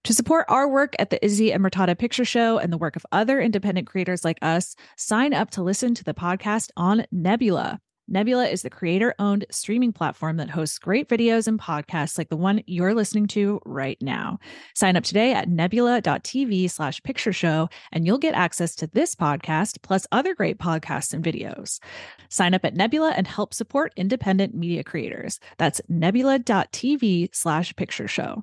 To support our work at the Izzy and Murtada Picture Show and the work of other independent creators like us, sign up to listen to the podcast on Nebula. Nebula is the creator-owned streaming platform that hosts great videos and podcasts like the one you're listening to right now. Sign up today at nebula.tv/picture show, and you'll get access to this podcast, plus other great podcasts and videos. Sign up at Nebula and help support independent media creators. That's nebula.tv/picture show.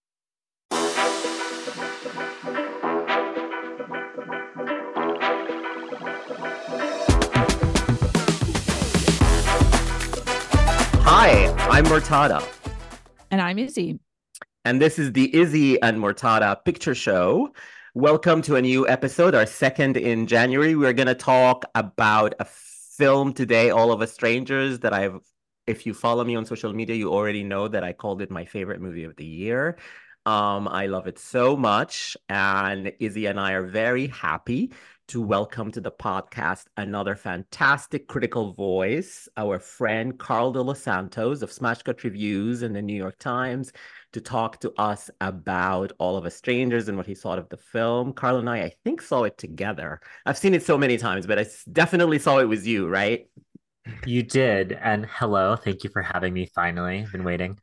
Hi, I'm Murtada. And I'm Izzy. And this is the Izzy and Murtada Picture Show. Welcome to a new episode, our second in January. We're going to talk about a film today, All of Us Strangers, that if you follow me on social media, you already know that I called it my favorite movie of the year. I love it so much. And Izzy and I are very happy to welcome to the podcast another fantastic critical voice, our friend Carl De Los Santos of Smash Cut Reviews and the New York Times, to talk to us about All of Us Strangers and what he thought of the film. Carl and I think, saw it together. I've seen it so many times, but I definitely saw it with you, right? You did. And hello, thank you for having me finally. I've been waiting.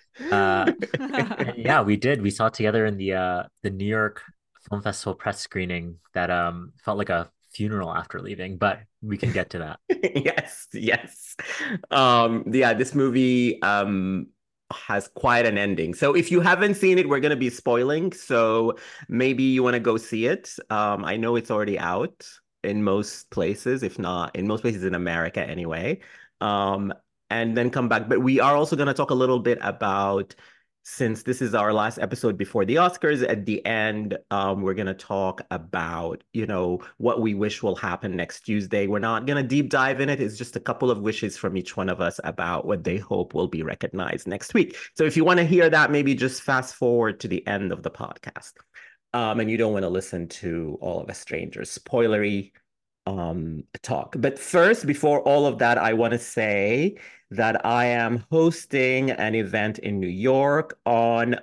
Yeah, we did. We saw it together in the New York Film Festival press screening that felt like a funeral after leaving, but we can get to that. Yes. This movie has quite an ending. So if you haven't seen it, we're going to be spoiling. So maybe you want to go see it. I know it's already out in most places, if not in most places in America anyway. And then come back. But we are also going to talk a little bit about, since this is our last episode before the Oscars, at the end, we're going to talk about, what we wish will happen next Tuesday. We're not going to deep dive in it. It's just a couple of wishes from each one of us about what they hope will be recognized next week. So if you want to hear that, maybe just fast forward to the end of the podcast. And you don't want to listen to All of Us Strangers, spoilery talk. But first, before all of that, I want to say that I am hosting an event in New York on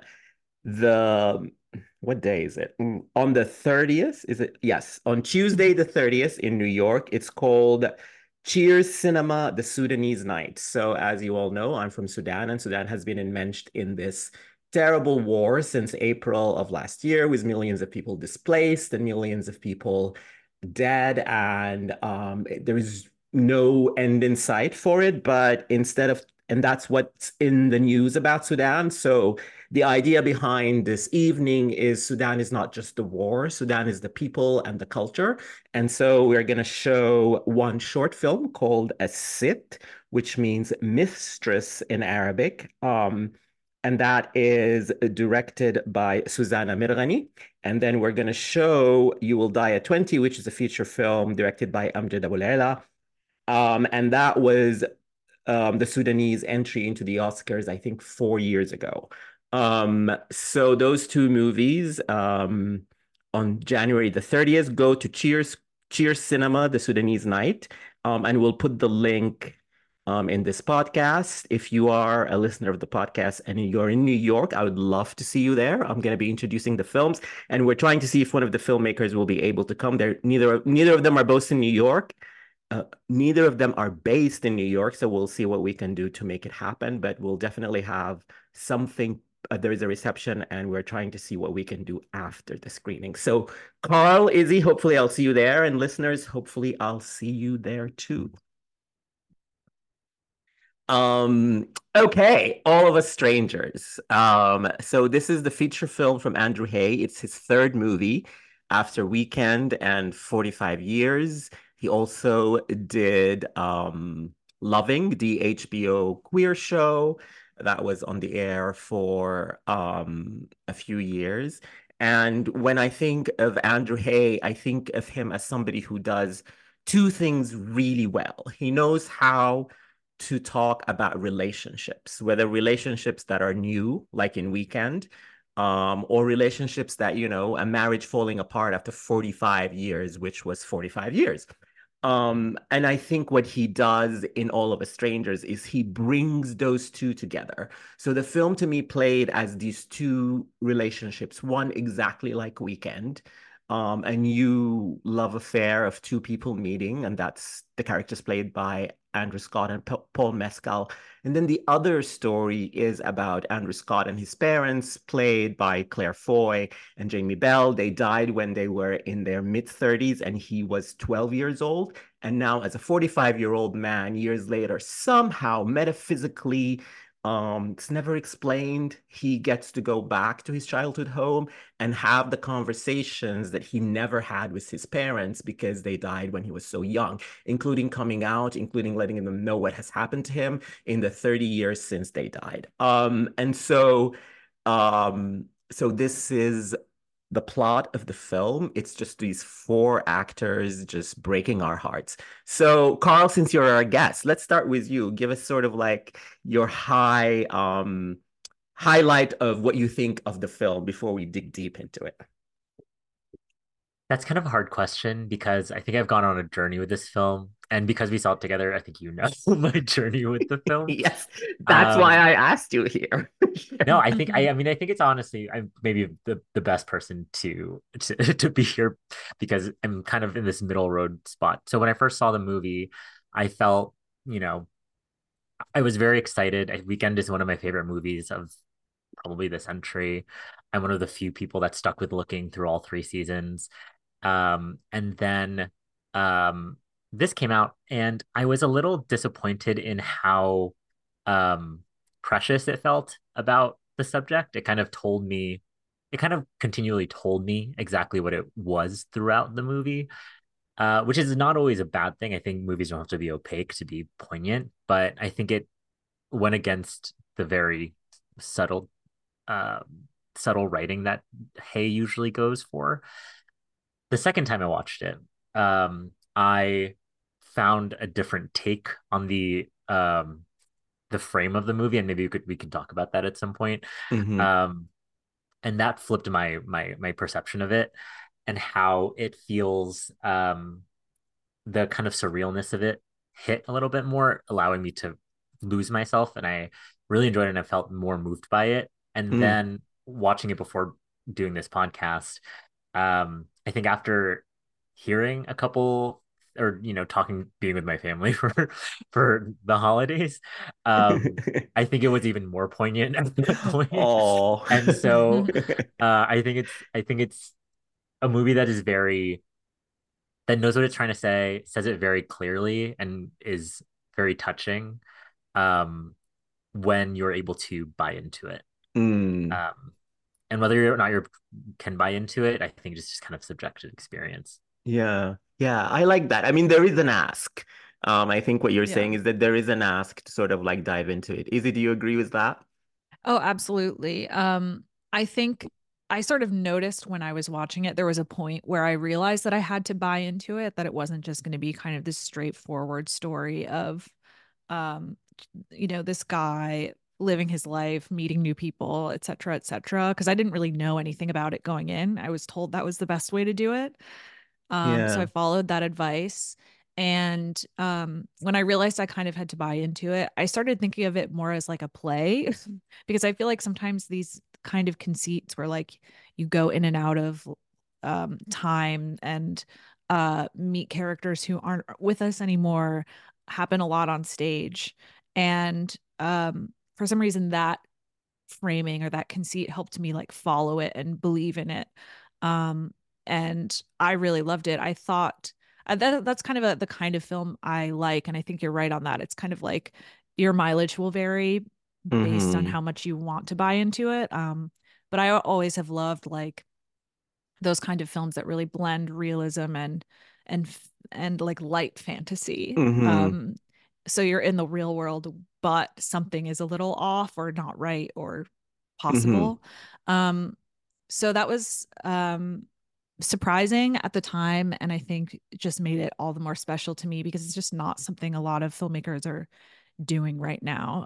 what day is it? On the 30th, is it? Yes, on Tuesday the 30th in New York. It's called Cheers Cinema, the Sudanese Night. So as you all know, I'm from Sudan, and Sudan has been enmeshed in this terrible war since April of last year, with millions of people displaced and millions of people dead, and there is no end in sight for it. But and that's what's in the news about Sudan. So the idea behind this evening is Sudan is not just the war, Sudan is the people and the culture. And so we're going to show one short film called As-Sit, which means mistress in Arabic. And that is directed by Susanna Mirghani. And then we're going to show You Will Die at 20, which is a feature film directed by Amjad Abu Layla. And that was the Sudanese entry into the Oscars, I think, 4 years ago. So those two movies on January the 30th, go to Cheers Cinema, the Sudanese Night. And we'll put the link in this podcast. If you are a listener of the podcast and you're in New York, I would love to see you there. I'm going to be introducing the films, and we're trying to see if one of the filmmakers will be able to come there. Neither of them are based in New York. Neither of them are based in New York, so we'll see what we can do to make it happen. But we'll definitely have something. There is a reception, and we're trying to see what we can do after the screening. So, Carl, Izzy, hopefully I'll see you there, and listeners, hopefully I'll see you there too. Okay, All of Us Strangers. So this is the feature film from Andrew Haigh. It's his third movie after Weekend and 45 Years. He also did Loving, the HBO queer show that was on the air for a few years. And when I think of Andrew Haigh, I think of him as somebody who does two things really well. He knows how to talk about relationships, whether relationships that are new, like in Weekend, or relationships that, a marriage falling apart after 45 years, which was 45 years. And I think what he does in All of Us Strangers is he brings those two together. So the film to me played as these two relationships, one exactly like Weekend, a new love affair of two people meeting, and that's the characters played by Andrew Scott and Paul Mescal. And then the other story is about Andrew Scott and his parents, played by Claire Foy and Jamie Bell. They died when they were in their mid-30s, and he was 12 years old. And now, as a 45-year-old man, years later, somehow metaphysically, it's never explained, he gets to go back to his childhood home and have the conversations that he never had with his parents because they died when he was so young, including coming out, including letting them know what has happened to him in the 30 years since they died. So this is the plot of the film. It's just these four actors just breaking our hearts. So, Carl, since you're our guest, let's start with you. Give us sort of like your highlight of what you think of the film before we dig deep into it. That's kind of a hard question because I think I've gone on a journey with this film. And because we saw it together, I think you know my journey with the film. Yes, that's why Um, I asked you here. no, I mean I think it's honestly I'm maybe the best person to be here because I'm kind of in this middle road spot. So when I first saw the movie, I felt, you know, I was very excited. Weekend is one of my favorite movies of probably the century. I'm one of the few people that stuck with looking through all three seasons. And then um, this came out, and I was a little disappointed in how um, precious it felt about the subject. It kind of continually told me exactly what it was throughout the movie, which is not always a bad thing. I think movies don't have to be opaque to be poignant, but I think it went against the very subtle, uh, subtle writing that Hay usually goes for. The second time I watched it, I found a different take on the frame of the movie, and maybe we could talk about that at some point. Hmm. Um, and that flipped my perception of it and how it feels. The kind of surrealness of it hit a little bit more, allowing me to lose myself, and I really enjoyed it, and I felt more moved by it. And Mm. then watching it before doing this podcast, I think after hearing a couple or talking being with my family for the holidays, I think it was even more poignant at that point. Oh. And so I think it's a movie that is very that knows what it's trying to say, says it very clearly, and is very touching um when you're able to buy into it. Mm. Um and whether or not you can buy into it, I think it's just kind of subjective experience. Yeah. Yeah, I like that. I mean, there is an ask. I think what you're Yeah. saying is that there is an ask to sort of like dive into it. Is it, do you agree with that? Oh, absolutely. I think I sort of noticed when I was watching it, there was a point where I realized that I had to buy into it, that it wasn't just going to be kind of this straightforward story of, um, this guy living his life, meeting new people, et cetera, et cetera. Because I didn't really know anything about it going in. I was told that was the best way to do it. So I Yeah. followed that advice. And when I realized I kind of had to buy into it, I started thinking of it more as like a play because I feel like sometimes these kind of conceits where like you go in and out of time and meet characters who aren't with us anymore happen a lot on stage. And for some reason, that framing or that conceit helped me like follow it and believe in it. Um, and I really loved it. I thought that's kind of the kind of film I like, and I think you're right on that. It's kind of like your mileage will vary based on Hmm. how much you want to buy into it. But I always have loved like those kind of films that really blend realism and and like light fantasy. Hmm. So you're in the real world, but something is a little off or not right or Hmm. possible. Um, so that was surprising at the time, and I think it just made it all the more special to me because it's just not something a lot of filmmakers are doing right now.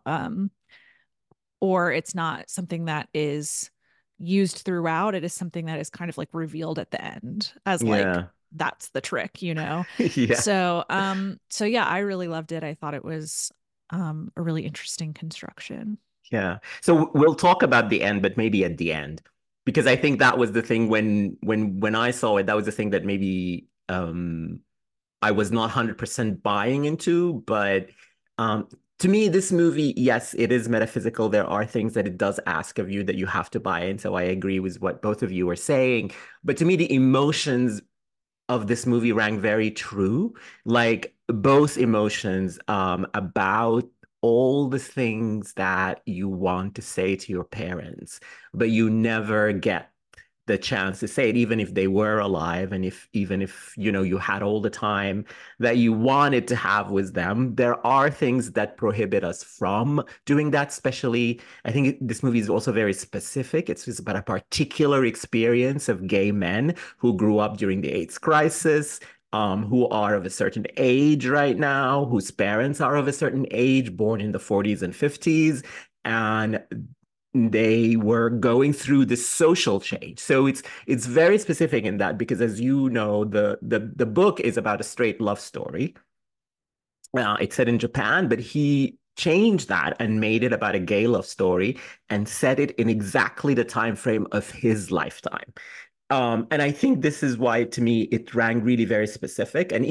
Or it's not something that is used throughout. It is something that is kind of like revealed at the end as like Yeah. that's the trick, you know? Yeah. So yeah, I really loved it. I thought it was a really interesting construction. Yeah. So we'll talk about the end, but maybe at the end, because I think that was the thing when I saw it, that was the thing that maybe I was not 100% buying into, but um to me, this movie, yes, it is metaphysical. There are things that it does ask of you that you have to buy in. So I agree with what both of you were saying. But to me, the emotions of this movie rang very true. Like both emotions about all the things that you want to say to your parents, but you never get the chance to say it, even if they were alive, and if even if you had all the time that you wanted to have with them. There are things that prohibit us from doing that. Especially, I think this movie is also very specific. It's just about a particular experience of gay men who grew up during the AIDS crisis. Who are of a certain age right now, whose parents are of a certain age, born in the 40s and 50s, and they were going through this social change. So it's very specific in that, because as you know, the book is about a straight love story. It's set in Japan, but he changed that and made it about a gay love story and set it in exactly the time frame of his lifetime. And I think this is why, to me, it rang really very specific. And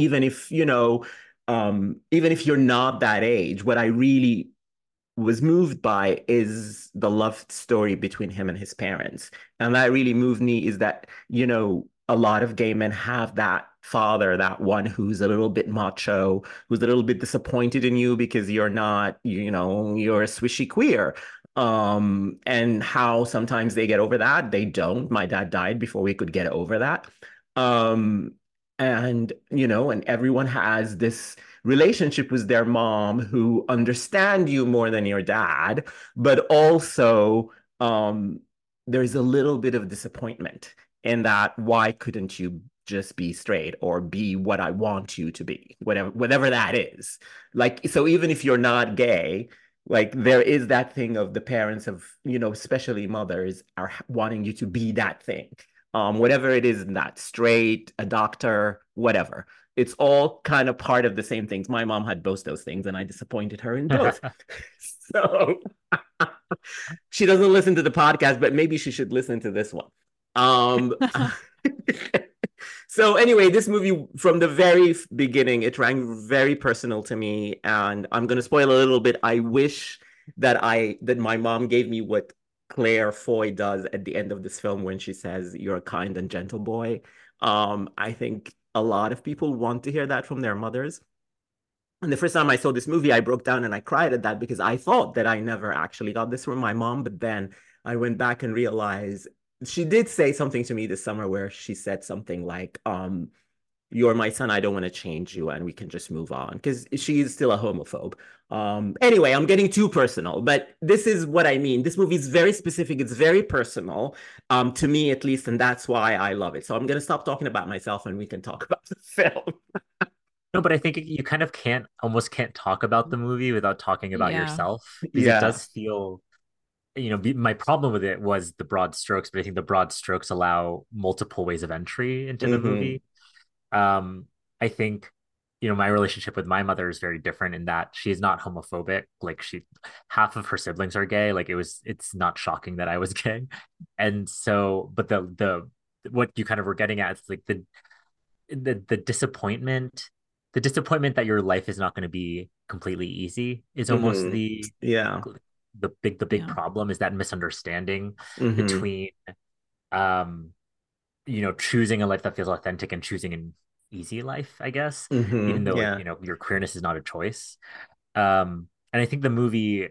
even if you're not that age, what I really was moved by is the love story between him and his parents. And that really moved me, is that, a lot of gay men have that father, that one who's a little bit macho, who's a little bit disappointed in you because you're not, you're a swishy queer. And how sometimes they get over that. They don't. My dad died before we could get over that. Um, and everyone has this relationship with their mom who understand you more than your dad, but also um, there's a little bit of disappointment in that. Why couldn't you just be straight or be what I want you to be, whatever that is? Like, so even if you're not gay, like there is that thing of the parents of, especially mothers, are wanting you to be that thing. Whatever it is, that straight, a doctor, whatever. It's all kind of part of the same things. My mom had both those things, and I disappointed her in both. So she doesn't listen to the podcast, but maybe she should listen to this one. Um, so anyway, this movie from the very beginning, it rang very personal to me, and I'm going to spoil a little bit. I wish that my mom gave me what Claire Foy does at the end of this film when she says, "You're a kind and gentle boy." I think a lot of people want to hear that from their mothers. And the first time I saw this movie, I broke down and I cried at that, because I thought that I never actually got this from my mom. But then I went back and realized she did say something to me this summer where she said something like, "You're my son. I don't want to change you, and we can just move on," because she is still a homophobe. Anyway, I'm getting too personal, but this is what I mean. This movie is very specific. It's very personal, to me at least, and that's why I love it. So I'm going to stop talking about myself and we can talk about the film. No, but I think you kind of almost can't talk about the movie without talking about Yeah. yourself, because it Yeah. does feel, my problem with it was the broad strokes, but I think the broad strokes allow multiple ways of entry into the Hmm. movie. I think, my relationship with my mother is very different in that she is not homophobic. Like half of her siblings are gay. Like it's not shocking that I was gay. And so, but what you kind of were getting at is like the disappointment that your life is not going to be completely easy is almost Hmm. Yeah. the big Yeah. problem, is that misunderstanding Hmm. between um choosing a life that feels authentic and choosing an easy life, I guess, even Hmm. though Yeah. your queerness is not a choice. And I think the movie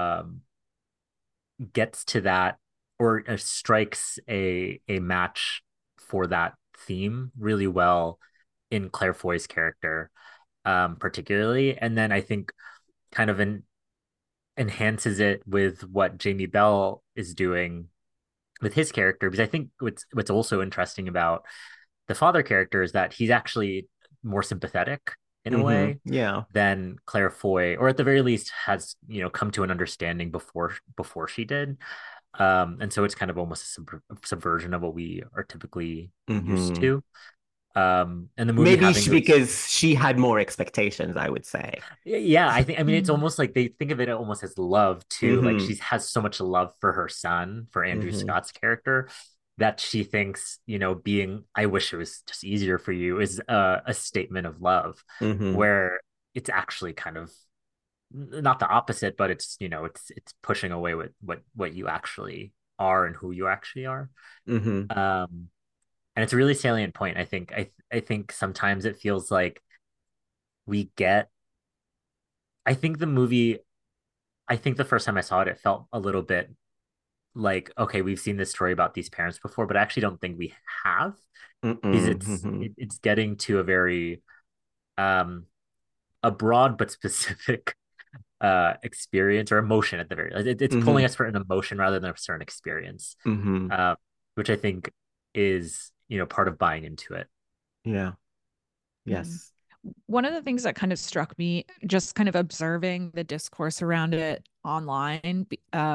gets to that, or strikes a match for that theme really well in Claire Foy's character, particularly. And then I think kind of enhances it with what Jamie Bell is doing with his character, because I think what's also interesting about the father character is that he's actually more sympathetic in a Hmm. way Yeah. than Claire Foy, or at the very least has come to an understanding before she did. And so it's kind of almost a subversion of what we are typically used Hmm. to. And the movie Maybe having those. because she had more expectations, I would say. Yeah, I mean, it's Mm. almost like they think of it almost as love too. Like Hmm. she has so much love for her son, for Andrew Hmm. Scott's character, that she thinks, being, I wish it was just easier for you, is a statement of love, Hmm. where it's actually kind of not the opposite, but it's pushing away what you actually are and who you actually are. Hmm. Um, and it's a really salient point. I think sometimes it feels like we get. I think the movie. I think the first time I saw it, it felt a little bit like, okay, we've seen this story about these parents before, but I actually don't think we have, because Hmm. it's getting to a very um a broad but specific experience or emotion at the very it's pulling Hmm. us for an emotion rather than a certain experience, Hmm. uh, which I think is part of buying into it. Yeah. Mm. Yes. One of the things that kind of struck me, just kind of observing the discourse around it online,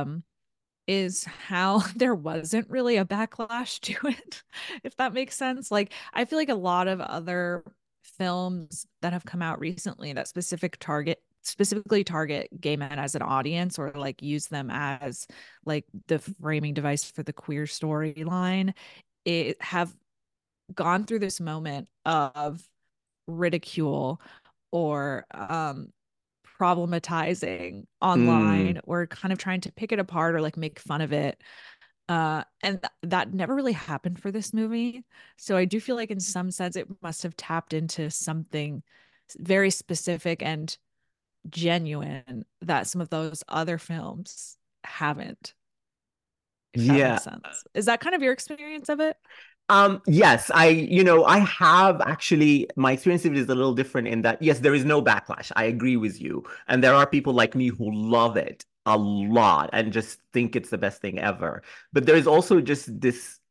is how there wasn't really a backlash to it, if that makes sense. Like, I feel like a lot of other films that have come out recently that specifically target gay men as an audience, or like use them as like the framing device for the queer storyline, it have gone through this moment of ridicule or problematizing Mm. online, or kind of trying to pick it apart or like make fun of it. And that never really happened for this movie. So I do feel like in some sense it must have tapped into something very specific and genuine that some of those other films haven't, if that Yeah. makes sense. Is that kind of your experience of it? Yes, I have actually, my experience of it is a little different in that, yes, there is no backlash. I agree with you. And there are people like me who love it a lot and just think it's the best thing ever. But there is also just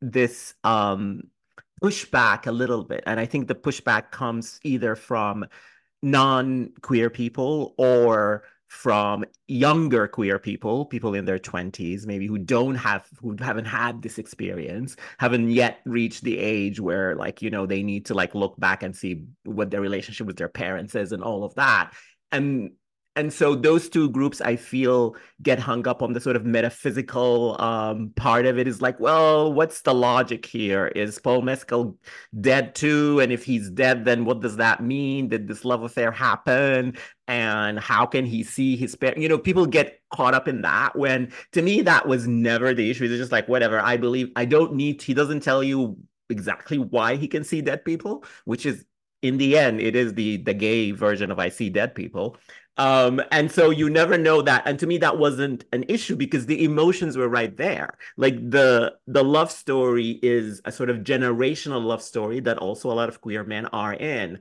this pushback a little bit. And I think the pushback comes either from non-queer people or from younger queer people, people in their 20s, maybe who haven't had this experience, haven't yet reached the age where like, they need to like look back and see what their relationship with their parents is and all of that. And and so those two groups, I feel, get hung up on the sort of metaphysical part of it is like, well, what's the logic here? Is Paul Mescal dead too? And if he's dead, then what does that mean? Did this love affair happen? And how can he see his parents? People get caught up in that when to me that was never the issue. It's just like, whatever, I believe I don't need, he doesn't tell you exactly why he can see dead people, which is in the end, it is the gay version of I see dead people. And so you never know that. And to me, that wasn't an issue because the emotions were right there. Like the love story is a sort of generational love story that also a lot of queer men are in.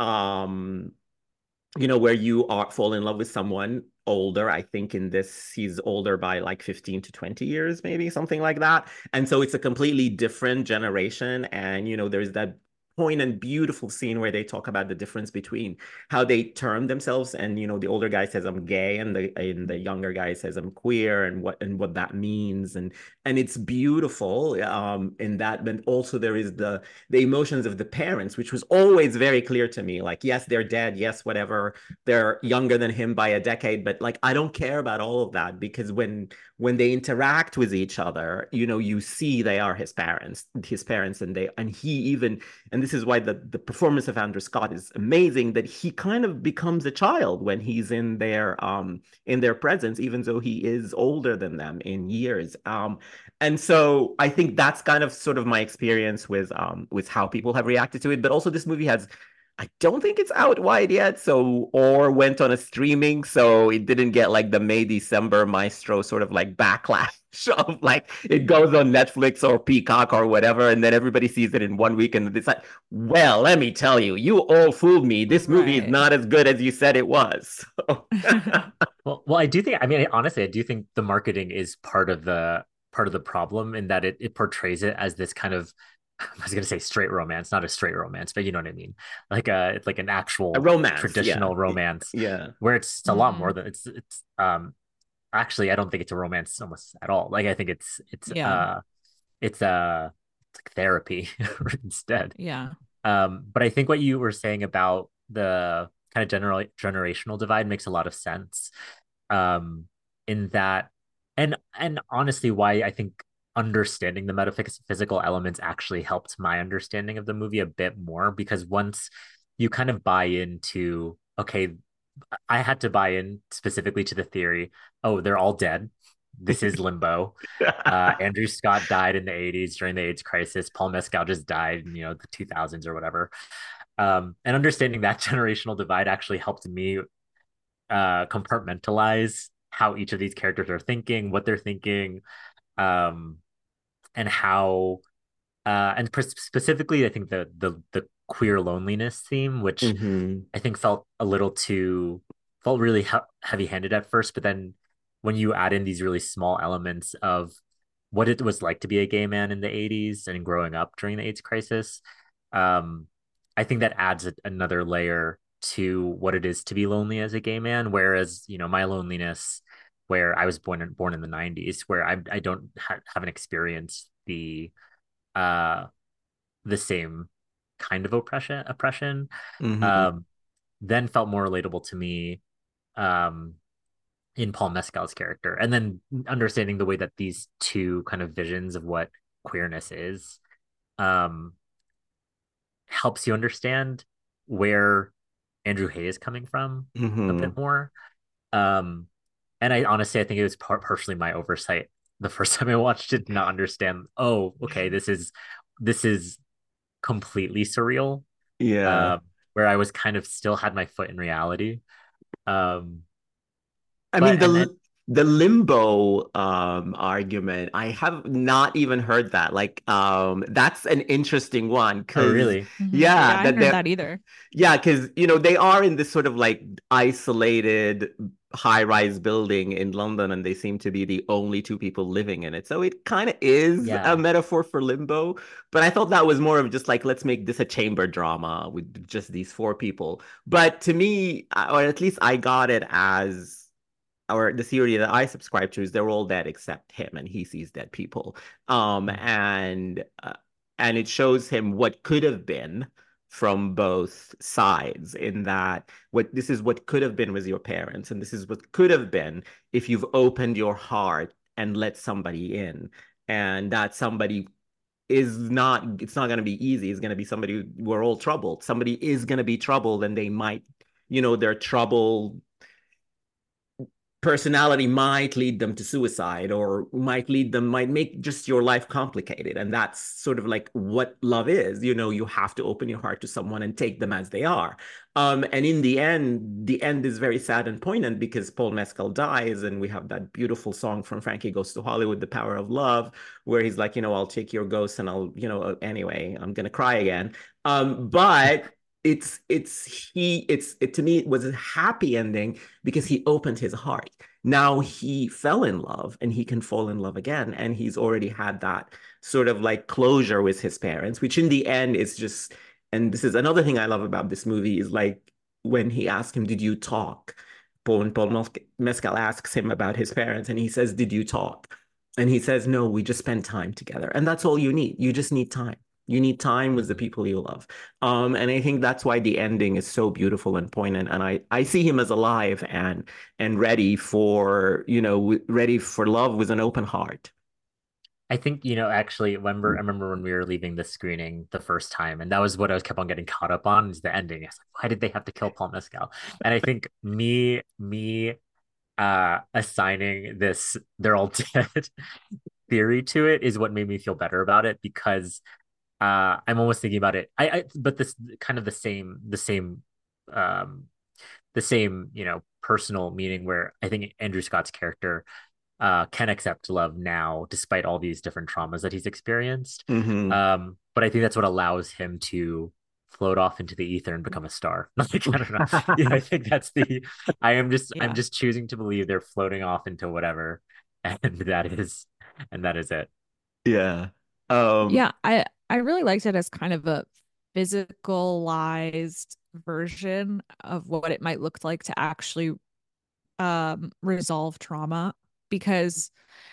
Um, where you are fall in love with someone older. I think in this, he's older by like 15 to 20 years, maybe something like that. And so it's a completely different generation. And, there's that poignant, beautiful scene where they talk about the difference between how they term themselves. And, the older guy says, I'm gay, and the younger guy says, I'm queer, and what that means. And it's beautiful in that. But also there is the emotions of the parents, which was always very clear to me. Like, yes, they're dead. Yes, whatever. They're younger than him by a decade, but like, I don't care about all of that because when they interact with each other, you see they are his parents, and he even, and this is why the performance of Andrew Scott is amazing, that he kind of becomes a child when he's in their presence, even though he is older than them in years. And so I think that's kind of sort of my experience with how people have reacted to it. But also this movie has, I don't think it's out wide yet, so or went on a streaming, so it didn't get like the May December Maestro sort of like backlash of like it goes on Netflix or Peacock or whatever, and then everybody sees it in one week and it's like, well, let me tell you, you all fooled me. This movie is Right. not as good as you said it was. So, Well, I do think. I mean, honestly, I do think the marketing is part of the problem in that it portrays it as this kind of. I was gonna say straight romance, not a straight romance, but you know what I mean, like an a actual romance, yeah. traditional romance, Yeah. where it's a lot more Mm, than it's actually, I don't think it's a romance almost at all. Like I think it's yeah. it's like therapy instead. Yeah. But I think what you were saying about the kind of generational divide makes a lot of sense. In that, and honestly, why I think understanding the metaphysical elements actually helped my understanding of the movie a bit more, because once you kind of buy into, okay, I had to buy in specifically to the theory, oh, they're all dead. This is limbo. Andrew Scott died in the 80s during the AIDS crisis. Paul Mescal just died in, the 2000s or whatever. And understanding that generational divide actually helped me compartmentalize how each of these characters are thinking, what they're thinking, um, and how and specifically, I think the queer loneliness theme, which Mm-hmm. I think felt really heavy-handed at first, but then when you add in these really small elements of what it was like to be a gay man in the 80s and growing up during the AIDS crisis, um, I think that adds another layer to what it is to be lonely as a gay man. Whereas, my loneliness, where I was born in the 90s, where I don't haven't experienced uh the same kind of oppression, Mm-hmm. um, then felt more relatable to me, um, in Paul Mescal's character. And then understanding the way that these two kind of visions of what queerness is, um, helps you understand where Andrew Hay is coming from a Mm-hmm. bit more. Um, and I honestly, I think it was partially my oversight the first time I watched it, to not understand, oh, okay, this is completely surreal, Yeah. um, where I was kind of still had my foot in reality. Um, I mean but and the limbo argument, I have not even heard that. Like that's an interesting one oh, because really? yeah, Yeah, I hadn't that heard they're that either. yeah, because they are in this sort of like isolated high-rise building in London and they seem to be the only two people living in it. So it kind of is a Yeah. metaphor for limbo, but I thought that was more of just like let's make this a chamber drama with just these four people. But to me, or at least I got it as or the theory that I subscribe to is they're all dead except him, and he sees dead people. Um, Mhm. and uh, and it shows him what could have been from both sides. In that, what this is what could have been with your parents, and this is what could have been if you've opened your heart and let somebody in, and that somebody is not. It's not going to be easy. It's going to be somebody. We're all troubled. Somebody is going to be troubled, and they might, their trouble personality might lead them to suicide or might make just your life complicated, and that's sort of like what love is. You have to open your heart to someone and take them as they are. And in the end is very sad and poignant because Paul Mescal dies, and we have that beautiful song from Frankie Goes to Hollywood, The Power of Love, where he's like, I'll take your ghost and I'll, anyway, I'm gonna cry again. But to me it was a happy ending because he opened his heart. Now he fell in love and he can fall in love again. And he's already had that sort of like closure with his parents, which in the end is just, and this is another thing I love about this movie is like when he asked him, did you talk? Paul Mescal asks him about his parents and he says, did you talk? And he says, no, we just spent time together. And that's all you need. You just need time. You need time with the Mhm. people you love. And I think that's why the ending is so beautiful and poignant. And I see him as alive and ready for, ready for love with an open heart. I think, actually, I remember when we were leaving the screening the first time, and that was what I was kept on getting caught up on, is the ending. It's like, why did they have to kill Paul Mescal? And I think me assigning this they're all dead theory to it is what made me feel better about it, because I'm almost thinking about it. But this kind of um the same, personal meaning, where I think Andrew Scott's character can accept love now despite all these different traumas that he's experienced. Hmm. But I think that's what allows him to float off into the ether and become a star. Like, I don't know. Yeah, I think that's the I'm Yeah. just choosing to believe they're floating off into whatever, and that is it. Yeah. Um, Yeah, I really liked it as kind of a physicalized version of what it might look like to actually resolve trauma, because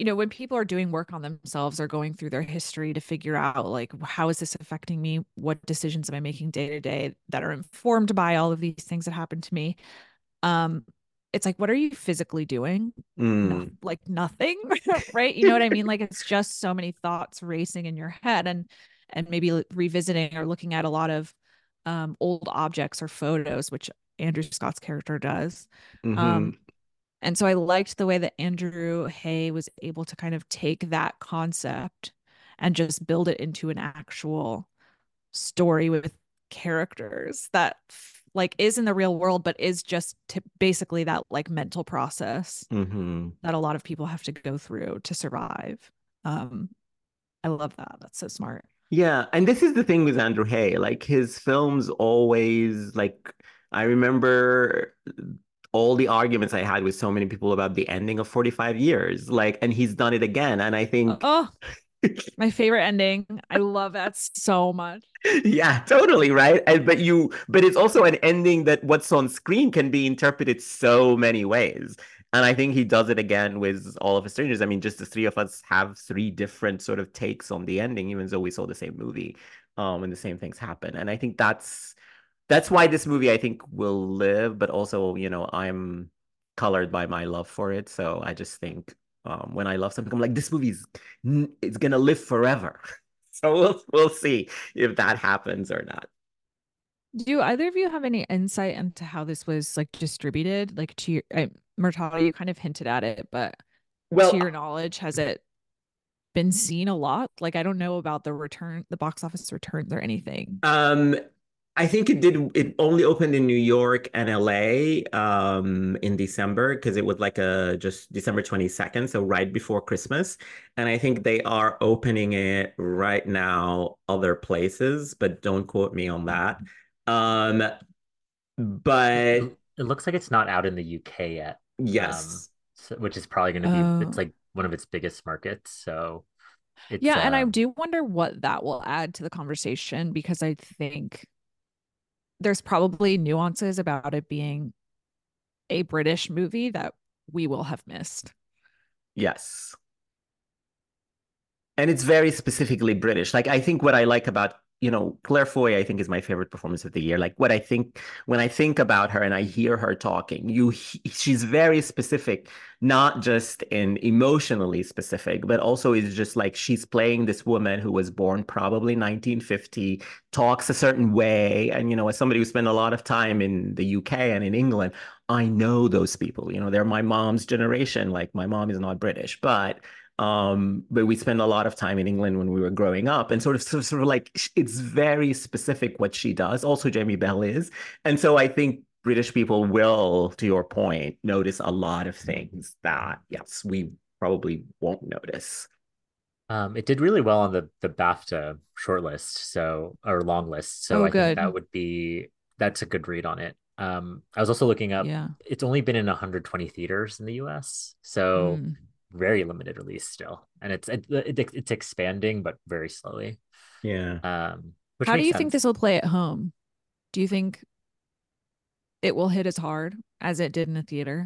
when people are doing work on themselves or going through their history to figure out like how is this affecting me? What decisions am I making day to day that are informed by all of these things that happen to me? Um, it's like, what are you physically doing? No, Mm, like nothing, right? You know what I mean? Like it's just so many thoughts racing in your head and maybe revisiting or looking at a lot of old objects or photos, which Andrew Scott's character does. Um, hmm and so I liked the way that Andrew Hay was able to kind of take that concept and just build it into an actual story with characters that like is in the real world, but is just basically that like mental process hmm that a lot of people have to go through to survive. Um, I love that. That's so smart. Yeah, and this is the thing with Andrew Hay. Like his films always like I remember all the arguments I had with so many people about the ending of 45 years. Like, and he's done it again. And I think Oh, my favorite ending. I love that so much. yeah, totally, right? But it's also an ending that what's on screen can be interpreted so many ways. And I think he does it again with All of Us Strangers. I mean, just the three of us have three different sort of takes on the ending, even though we saw the same movie, and the same things happen. And I think that's why this movie I think will live, but also, I'm colored by my love for it. So I just think when I love something, I'm like, this movie's it's gonna live forever. So we'll see if that happens or not. Do either of you have any insight into how this was like distributed? Like to your, Murtada, you kind of hinted at it, but to Well, your knowledge, has it been seen a lot? Like I don't know about the box office returns or anything. um, I think it only opened in New York and LA in December because it was like a just December 22nd, so right before Christmas. And I think they are opening it right now other places, but don't quote me on that. Um, It, it, but it looks like it's not out in the UK yet, yes. which is probably going to be it's Oh, like one of its biggest markets. So it's yeah, and I do wonder what that will add to the conversation because I think there's probably nuances about it being a British movie that we will have missed. Yes. And it's very specifically British. Like I think what I like about, Claire Foy, I think is my favorite performance of the year. Like what I think when I think about her and I hear her talking, she's very specific, not just in emotionally specific, but also is just like she's playing this woman who was born probably 1950, talks a certain way. And, as somebody who spent a lot of time in the UK and in England, I know those people. They're my mom's generation. Like my mom is not British, but we spent a lot of time in England when we were growing up, and sort of like it's very specific what she does. Also, Jamie Bell is, and so I think British people will, to your point, notice a lot of things that yes, we probably won't notice. it did really well on the BAFTA shortlist, so or long list. So Oh, I think good. that's a good read on it. I was also looking up. Yeah. It's only been in 120 theaters in the US, so Mm. very limited release still, and it's expanding but very slowly. Yeah. Which How do makes you think sense. this will play at home? Do you think it will hit as hard as it did in the theater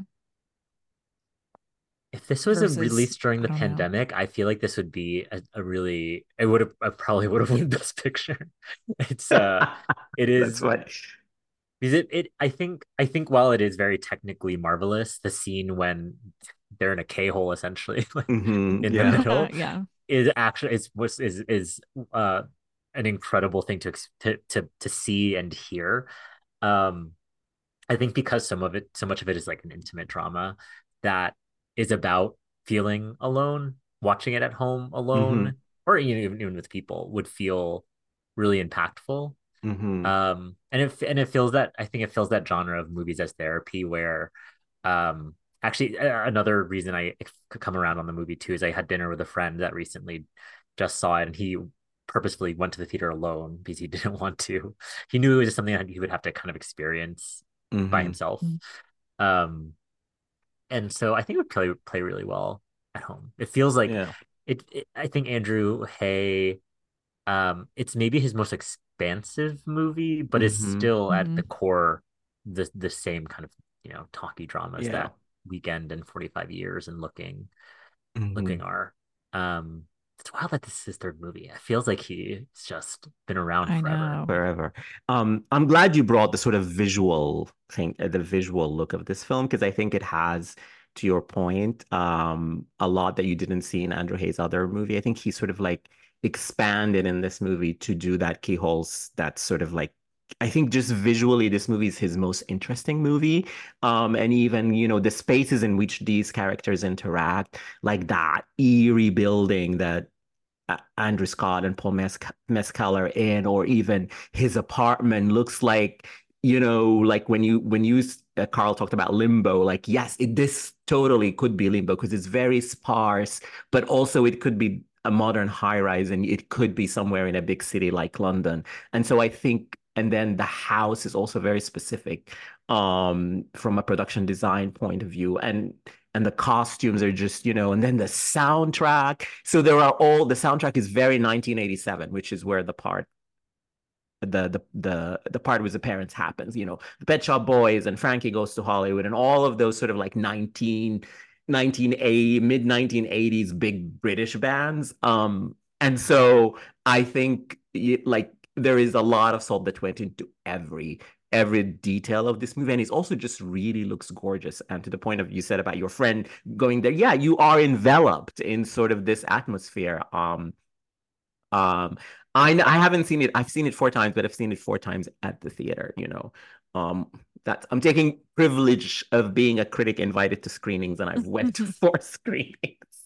If this was a versus, release during I the don't know. pandemic, I feel like this would be a really it would have I probably would have won Best Picture. It's it That's is what. because I think while it is very technically marvelous, the scene when they're in a K-hole essentially like in the Yeah. middle Yeah. is actually is an incredible thing to see and hear. Um I think because so much of it is like an intimate drama that is about feeling alone, watching it at home alone, hmm or even with people would feel really impactful. hmm And it feels that I think it feels that genre of movies as therapy where, actually another reason I could come around on the movie too is I had dinner with a friend that recently just saw it and he purposefully went to the theater alone because he didn't want to. He knew it was something that he would have to kind of experience by hmm himself. Mm. Um, and so I think it would play really well at home. It feels like Yeah. I think Andrew Hay, it's maybe his most expansive movie, but it's hmm still at the Mhm. core the same kind of talky dramas Yeah. that Weekend and 45 Years and Looking. looking Mhm. are. It's wild that this is his third movie. It feels like he's just been around I forever. know. Forever. I'm glad you brought the sort of visual thing, the visual look of this film, because I think it has, to your point, a lot that you didn't see in Andrew Hay's other movie. I think he sort of like expanded in this movie to do that keyholes that sort of like I think just visually this movie is his most interesting movie. And even, the spaces in which these characters interact, like that eerie building that Andrew Scott and Paul Mescal are in, or even his apartment looks like, like when Carl talked about Limbo, like yes, this totally could be Limbo because it's very sparse, but also it could be a modern high rise and it could be somewhere in a big city like London. And so I think, and then the house is also very specific from a production design point of view. And the costumes are just, and then the soundtrack. So the soundtrack is very 1987, which is where the part with the parents happens, the Pet Shop Boys and Frankie Goes to Hollywood and all of those sort of like 1980, mid 1980s big British bands. And so I think like there is a lot of salt that went into every detail of this movie. And it also just really looks gorgeous. And to the point of you said about your friend going there, yeah, you are enveloped in sort of this atmosphere. Um, I haven't seen it. I've seen it 4 times, but I've seen it 4 times at the theater. That I'm taking privilege of being a critic invited to screenings, and I've went to 4 screenings.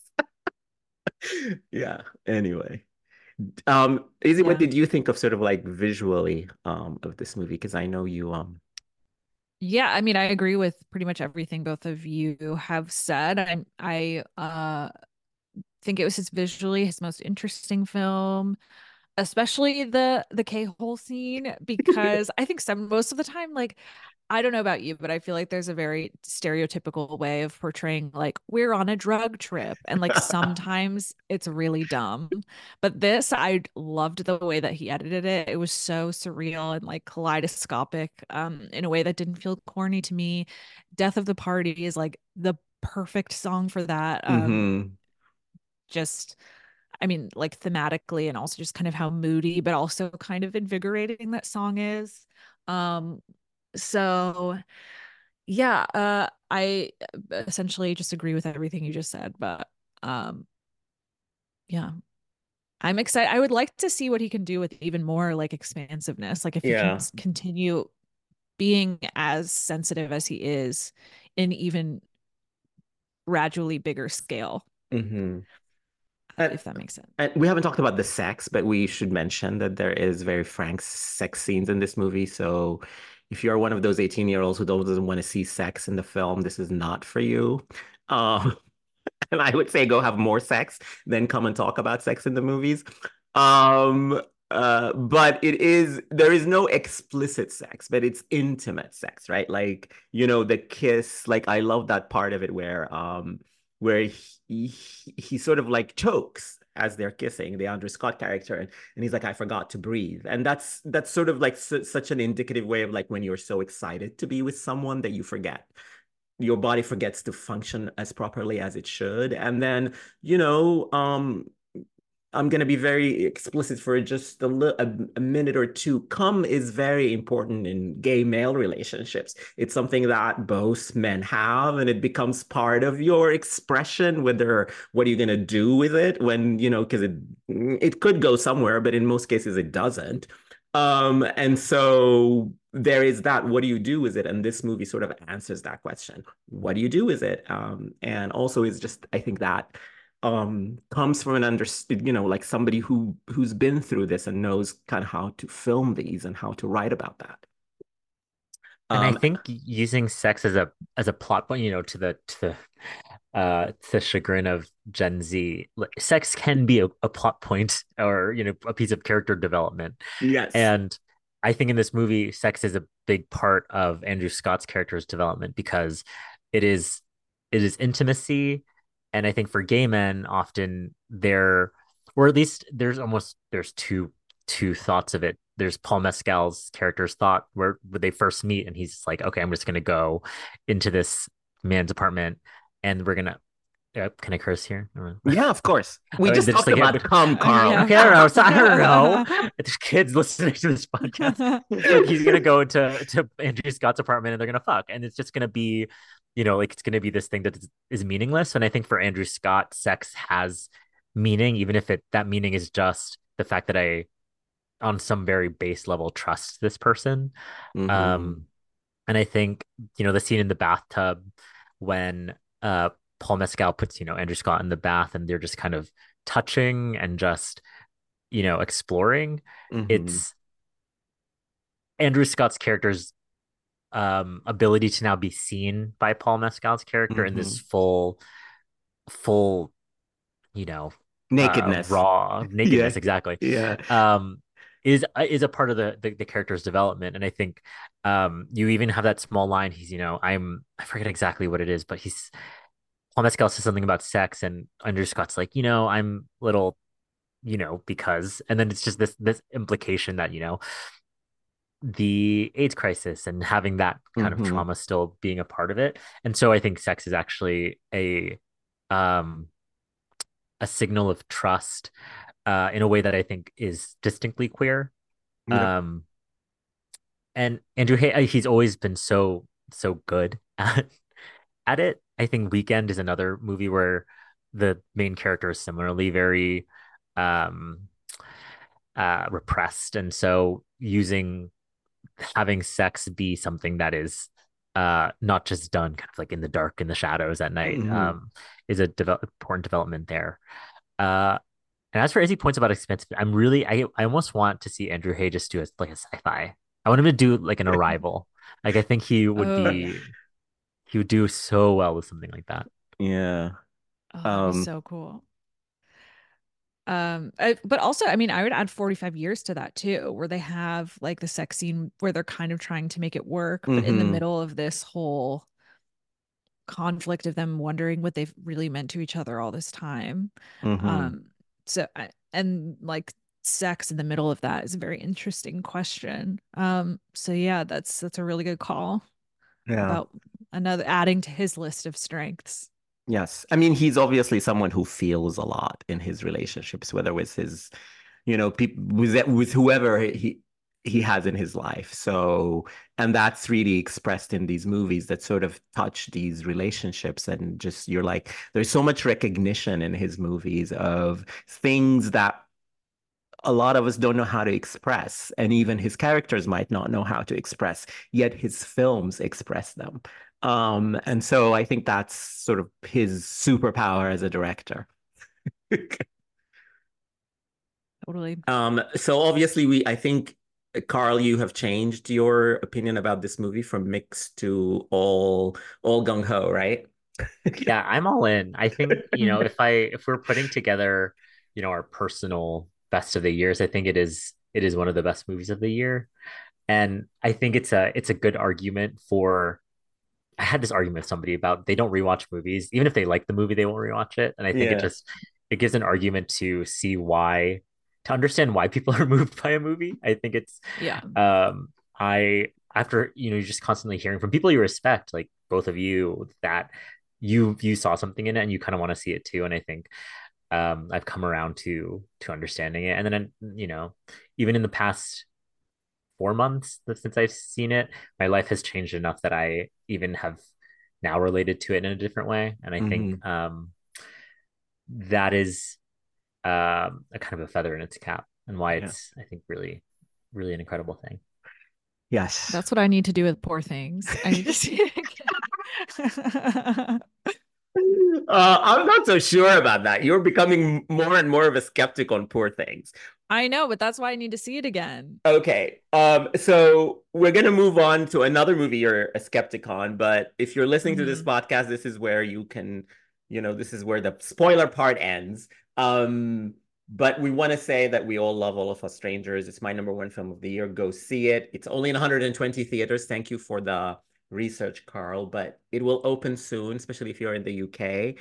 Yeah. Anyway. Izzy, what Yeah. did you think of sort of like visually of this movie? Because I know you Yeah, I mean, I agree with pretty much everything both of you have said. I think it was his most interesting film, especially the K-hole scene, because I think most of the time, like, I don't know about you, but I feel like there's a very stereotypical way of portraying like we're on a drug trip, and like sometimes it's really dumb. But this, I loved the way that he edited it. It was so surreal and like kaleidoscopic, in a way that didn't feel corny to me. Death of the Party is like the perfect song for that. hmm Just I mean, like thematically and also just kind of how moody, but also kind of invigorating that song is. Um, so yeah, I essentially just agree with everything you just said, but um, yeah, I'm excited. I would like to see what he can do with even more like expansiveness, like if he can Yeah. continue being as sensitive as he is in even gradually bigger scale, hmm And, if that makes sense. and we haven't talked about the sex, but we should mention that there is very frank sex scenes in this movie. So if you're one of those 18-year-olds who doesn't want to see sex in the film, this is not for you. Um, and I would say go have more sex, then come and talk about sex in the movies. Um, but there is no explicit sex, but it's intimate sex, right? Like, the kiss, like I love that part of it where he sort of like chokes as they're kissing, the Andrew Scott character, and he's like, I forgot to breathe. And that's sort of like such an indicative way of like when you're so excited to be with someone that you forget your body forgets to function as properly as it should. And then, I'm going to be very explicit for just a minute or two. Cum is very important in gay male relationships. It's something that both men have, and it becomes part of your expression. Whether what are you going to do with it when, because it could go somewhere, but in most cases it doesn't. And so there is that. What do you do with it? And this movie sort of answers that question. What do you do with it? And also is just, I think that comes from like somebody who's been through this and knows kind of how to film these and how to write about that. And I Um, think using sex as a plot point, to the chagrin of Gen Z, like, sex can be a plot point or a piece of character development. yes. And I think in this movie, sex is a big part of Andrew Scott's character's development because it is it is intimacy. And I think for gay men, often or at least there's two thoughts of it. There's Paul Mescal's character's thought where they first meet and he's like, okay, I'm just gonna go into this man's apartment and we're gonna Can I curse here? Yeah, of course. We I mean, just they're just talked like, about the cum, Carl. Yeah. okay, I don't know. So I don't know. If there's kids listening to this podcast, like he's gonna go to Andrew Scott's apartment and they're gonna fuck, and it's just gonna be, like it's gonna be this thing that is meaningless. And I think for Andrew Scott, sex has meaning, even if that meaning is just the fact that I, on some very base level, trust this person. Hmm. Um, and I think, the scene in the bathtub when Paul Mescal puts, Andrew Scott in the bath and they're just kind of touching and just, exploring. Hmm. It's Andrew Scott's character's ability to now be seen by Paul Mescal's character in this Hmm. full, you know, Nakedness. raw Yeah. nakedness, exactly. Yeah. Um, is a part of the character's development. And I think you even have that small line. He's, I forget exactly what it is, but Paul Mescal says something about sex, and Andrew Scott's like, I'm little, because, and then it's just this implication that, the AIDS crisis and having that kind of Hmm. trauma still being a part of it. And so I think sex is actually um a signal of trust in a way that I think is distinctly queer. Yep. Um, and Andrew Hay, he's always been so good at it. I think Weekend is another movie where the main character is similarly very um repressed, and so using having sex be something that is not just done kind of like in the dark, in the shadows at night, Hmm. is a important development there. Uh, and as for Izzy points about expensive, I almost want to see Andrew Hay just do like a sci-fi. I want him to do like an Arrival. Like I think Oh, he would do so well with something like that. Yeah. oh, that'd be Um, so cool. But also, I mean, I would add 45 years to that too, where they have like the sex scene where they're kind of trying to make it work, but in the hmm. middle of this whole conflict of them wondering what they've really meant to each other all this time. Hmm. Um, and like sex in the middle of that is a very interesting question. So yeah, that's a really good call Yeah. about another adding to his list of strengths. Yes. I mean, he's obviously someone who feels a lot in his relationships, whether with his, people with whoever he has in his life. So, and that's really expressed in these movies that sort of touch these relationships. And just you're like, there's so much recognition in his movies of things that a lot of us don't know how to express, and even his characters might not know how to express, yet his films express them. And so I think that's sort of his superpower as a director. Totally. So obviously I think, Carl, you have changed your opinion about this movie from mixed to all gung ho, right? Yeah, I'm all in. I think, if we're putting together, our personal best of the years, I think it is one of the best movies of the year. And I think it's a good argument for I had this argument with somebody about they don't rewatch movies. Even if they like the movie, they won't rewatch it. And I think Yeah. it gives an argument to understand why people are moved by a movie. I think it's Yeah. I after you're just constantly hearing from people you respect, like both of you, that you saw something in it and you kind of want to see it too. And I think I've come around to understanding it. And then even in the past 4 months since I've seen it, my life has changed enough that I even have now related to it in a different way. And I think Hmm. that is a kind of a feather in its cap, and why Yeah. it's, I think, really, really an incredible thing. Yes. That's what I need to do with Poor Things. I need to see it again. I'm not so sure about that. You're becoming more and more of a skeptic on Poor Things. I know, but that's why I need to see it again. Okay. So we're gonna move on to another movie you're a skeptic on, but if you're listening to this Hmm. podcast, this is where you can, this is where the spoiler part ends. But we want to say that we all love All of Us Strangers. It's my number one film of the year. Go see it. It's only in 120 theaters. Thank you for the research, Carl, but it will open soon, especially if you're in the UK.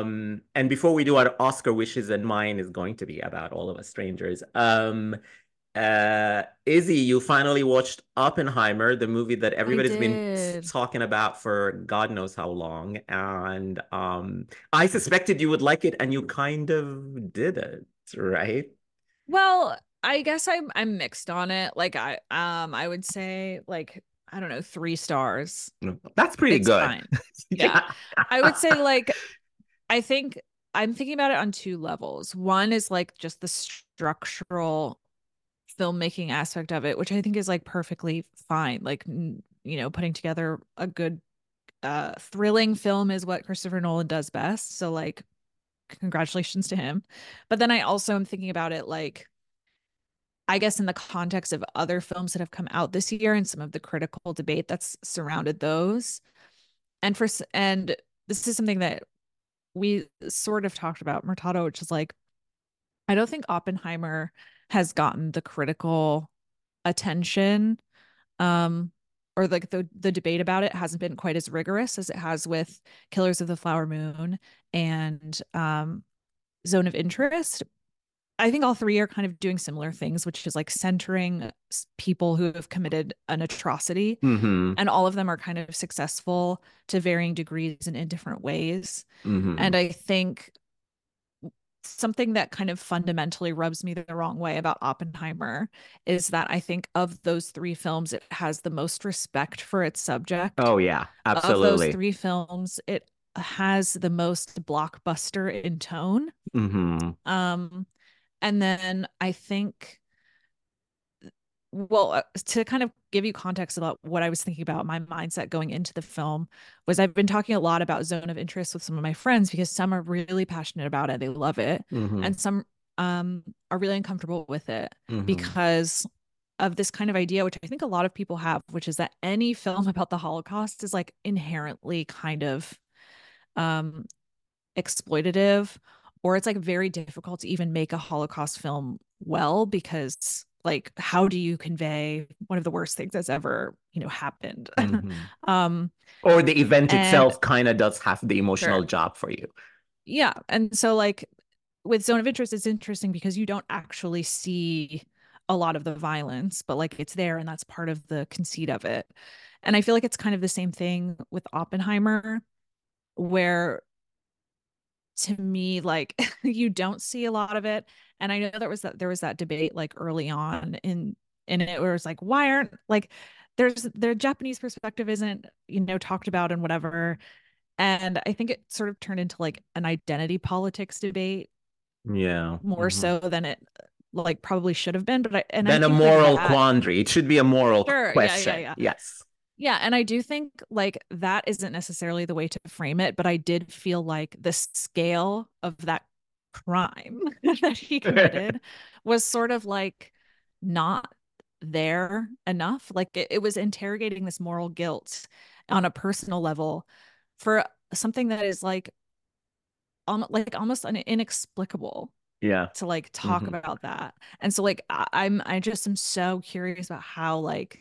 And before we do our Oscar wishes, and mine is going to be about All of Us Strangers. Izzy, you finally watched Oppenheimer, the movie that I everybody's been did. talking about for God knows how long. And I suspected you would like it, and you kind of did it, right? Well, I guess I'm mixed on it. Like I would say like I don't know, 3 stars. That's pretty It's good. fine. Yeah. Yeah. I would say like I think I'm thinking about it on two levels. One is like just the structural filmmaking aspect of it, which I think is like perfectly fine. Like putting together a good thrilling film is what Christopher Nolan does best. So like congratulations to him. But then I also am thinking about it like I guess in the context of other films that have come out this year and some of the critical debate that's surrounded those. And this is something that we sort of talked about Murtado, which is like I don't think Oppenheimer has gotten the critical attention or like the debate about it hasn't been quite as rigorous as it has with Killers of the Flower Moon and Zone of Interest. I think all three are kind of doing similar things, which is like centering people who have committed an atrocity. Mm-hmm. And all of them are kind of successful to varying degrees and in different ways. Mm-hmm. And I think something that kind of fundamentally rubs me the wrong way about Oppenheimer is that I think of those three films, it has the most respect for its subject. Oh yeah, Of those absolutely. three films, it has the most blockbuster in tone. Mm-hmm. Um, and then I think, well, to kind of give you context about what I was thinking about, my mindset going into the film was I've been talking a lot about Zone of Interest with some of my friends because some are really passionate about it, they love it, Mm-hmm. and some are really uncomfortable with it Mm-hmm. because of this kind of idea, which I think a lot of people have, which is that any film about the Holocaust is like inherently kind of um exploitative, or it's like very difficult to even make a Holocaust film well because like how do you convey one of the worst things that's ever happened. Mm-hmm. um Or the event and itself kind of does have the emotional sure, job for you. yeah, and so like with Zone of Interest it's interesting because you don't actually see a lot of the violence, but like it's there and that's part of the conceit of it. And I feel like it's kind of the same thing with Oppenheimer, where to me like you don't see a lot of it. And I know there was that debate like early on in it where it's like why aren't like their Japanese perspective isn't talked about and whatever. And I think it sort of turned into like an identity politics debate Yeah. more Mm-hmm. so than it like probably should have been. But I Then a think like moral that, quandary. It should be a moral sure, question. yeah. Yes. Yeah, and I do think like that isn't necessarily the way to frame it, but I did feel like the scale of that crime that he committed was sort of like not there enough. Like it was interrogating this moral guilt on a personal level for something that is like almost inexplicable Yeah. to like talk Mm-hmm. about that. And so like I just am so curious about how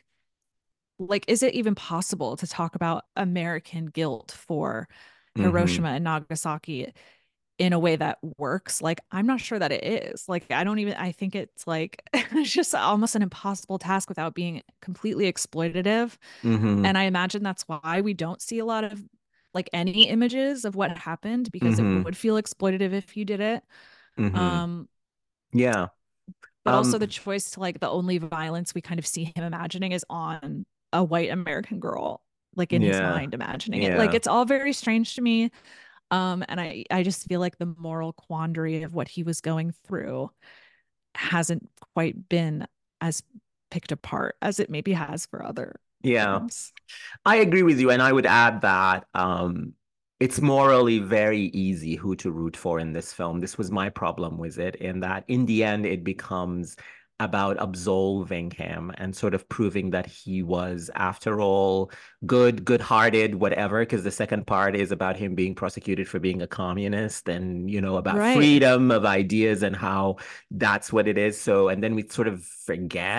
like is it even possible to talk about American guilt for Mm-hmm. Hiroshima and Nagasaki in a way that works? Like I'm not sure that it is. Like I think it's like it's just almost an impossible task without being completely exploitative. Mm-hmm. And I imagine that's why we don't see a lot of like any images of what happened because it Mm-hmm. would feel exploitative if you did it. Mm-hmm. Um Yeah. but also the Um, choice to like the only violence we kind of see him imagining is on a white American girl, like in his yeah. mind imagining it. Like Yeah. it's all very strange to me. And I just feel like the moral quandary of what he was going through hasn't quite been as picked apart as it maybe has for other Yeah. films. I agree with you, and I would add that it's morally very easy who to root for in this film. This was my problem with it, in that in the end, it becomes about absolving him and sort of proving that he was, after all, good-hearted, whatever, because the second part is about him being prosecuted for being a communist and, about Right. freedom of ideas and how that's what it is. So, and then we sort of forget.